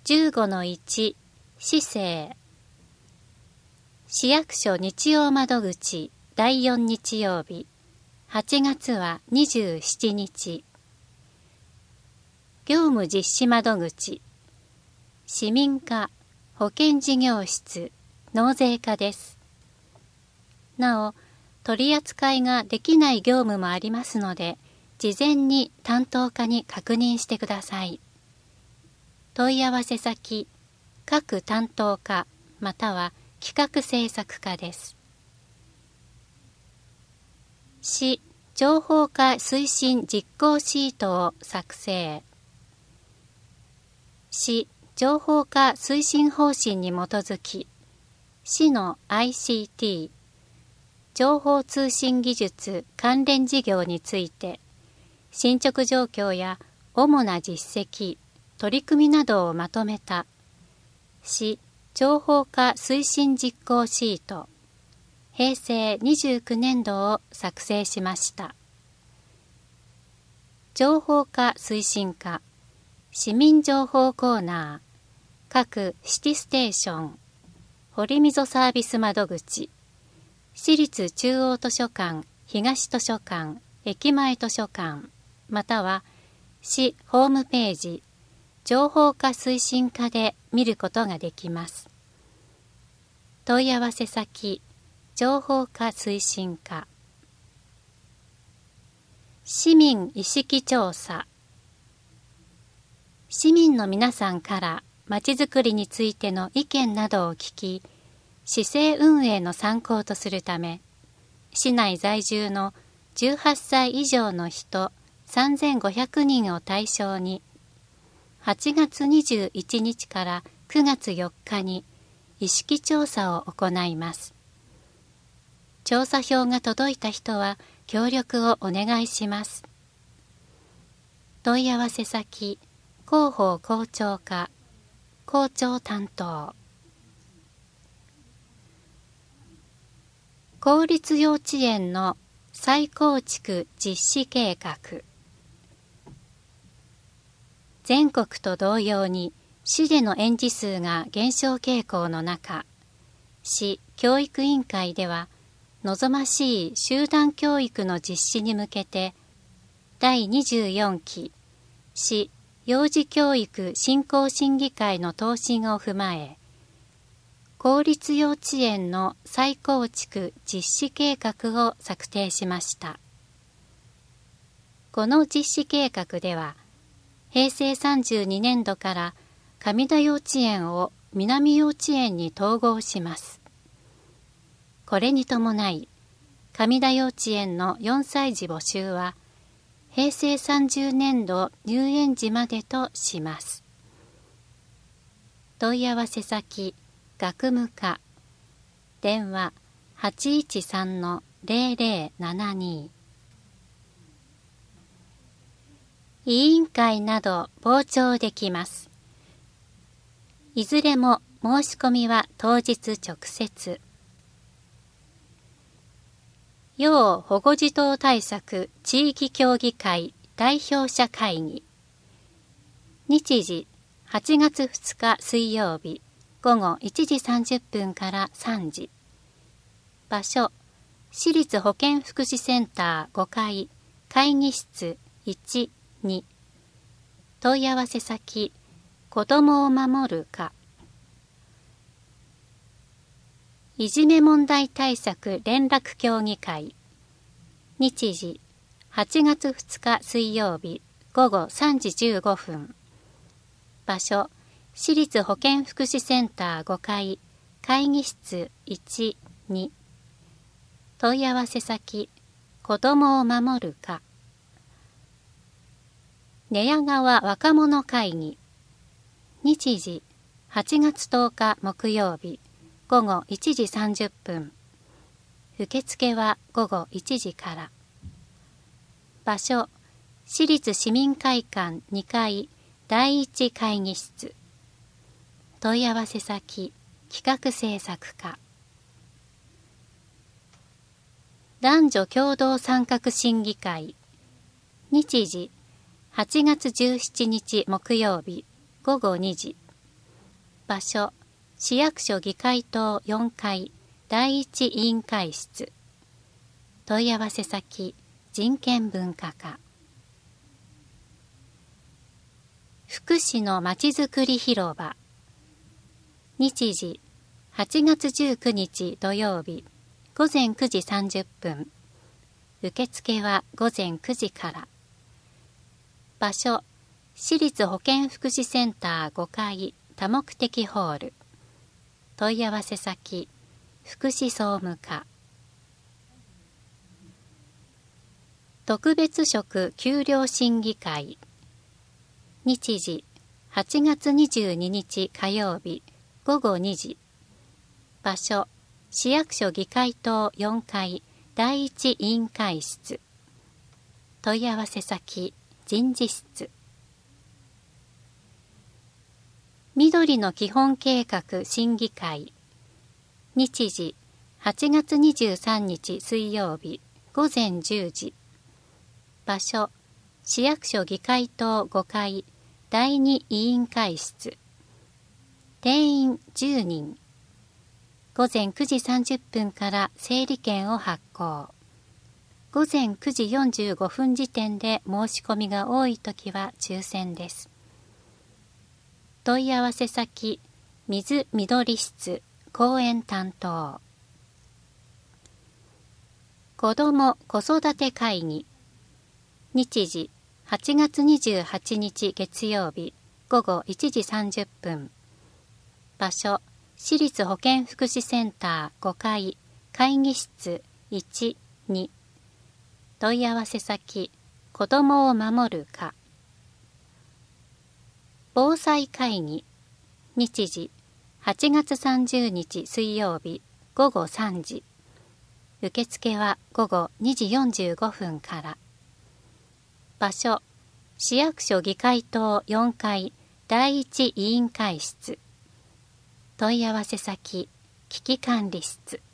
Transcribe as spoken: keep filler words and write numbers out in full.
じゅうごのいち 市政。市役所日曜窓口だいよん日曜日、はちがつはにじゅうしちにち。業務実施窓口、市民課、保険事業室、納税課です。なお、取り扱いができない業務もありますので、事前に担当課に確認してください。問い合わせ先、各担当課または企画制作課です。市情報化推進実行シートを作成。市情報化推進方針に基づき、市の アイシーティー、情報通信技術関連事業について、進捗状況や主な実績、取り組みなどをまとめた市情報化推進実行シートへいせいにじゅうきゅうねんどを作成しました。情報化推進課、市民情報コーナー、各シティステーション、堀溝サービス窓口、市立中央図書館、東図書館、駅前図書館、または市ホームページ、情報化推進課で見ることができます。問い合わせ先、情報化推進課。市民意識調査。市民の皆さんからまちづくりについての意見などを聞き、市政運営の参考とするため、市内在住のじゅうはっさい以上の人さんぜんごひゃくにんを対象に、はちがつにじゅういちにちからくがつよっかに意識調査を行います。調査票が届いた人は協力をお願いします。問い合わせ先、広報校長課、校長担当。公立幼稚園の再構築実施計画。全国と同様に市での園児数が減少傾向の中、市教育委員会では望ましい集団教育の実施に向けてだいにじゅうよんき市幼児教育振興審議会の答申を踏まえ、公立幼稚園の再構築実施計画を策定しました。この実施計画では、へいせいさんじゅうにねんどから上田幼稚園を南幼稚園に統合します。これに伴い、上田幼稚園のよんさい児募集は、へいせいさんじゅうねんど入園時までとします。問い合わせ先、学務課、電話 はちいちさんのぜろぜろななに。委員会など傍聴できます。いずれも申し込みは当日直接。要保護児童対策地域協議会代表者会議。日時はちがつふつか水曜日ごごいちじさんじゅっぷんからさんじ。場所、市立保健福祉センターごかい会議室いち、に。問い合わせ先、子どもを守る課。いじめ問題対策連絡協議会。日時はちがつふつか水曜日ごごさんじじゅうごふん。場所、市立保健福祉センターごかい会議室いち、に。問い合わせ先、子どもを守る課。寝屋川若者会議。日時はちがつとおか木曜日ごごいちじさんじゅっぷん。受付はごごいちじから。場所、市立市民会館にかいだいいち会議室。問い合わせ先、企画制作課。男女共同参画審議会。日時はちがつじゅうしちにち木曜日ごごにじ。 場所、市役所議会棟よんかいだいいち委員会室。問い合わせ先、人権文化課。福祉のまちづくり広場。日時、はちがつじゅうくにち土曜日、ごぜんくじさんじゅっぷん。受付はごぜんくじから。場所、市立保健福祉センターごかい多目的ホール。問い合わせ先、福祉総務課。特別職給料審議会。日時、はちがつにじゅうににち火曜日、ごごにじ。場所、市役所議会棟よんかいだいいち委員会室。問い合わせ先、人事室。緑の基本計画審議会。日時、はちがつにじゅうさんにち水曜日、ごぜんじゅうじ。場所、市役所議会棟ごかいだいに委員会室。定員じゅうにん。ごぜんくじさんじゅっぷんから整理券を発行。ごぜんくじよんじゅうごふん時点で申し込みが多いときは抽選です。問い合わせ先、水緑室、講演担当。子ども子育て会議。日時、はちがつにじゅうはちにち月曜日、ごごいちじさんじゅっぷん。場所、市立保健福祉センターごかい会議室いち、に。問い合わせ先、子どもを守る課。防災会議。日時、はちがつさんじゅうにち水曜日、ごごさんじ。受付はごごにじよんじゅうごふんから。場所、市役所議会棟よんかいだいいち委員会室。問い合わせ先、危機管理室。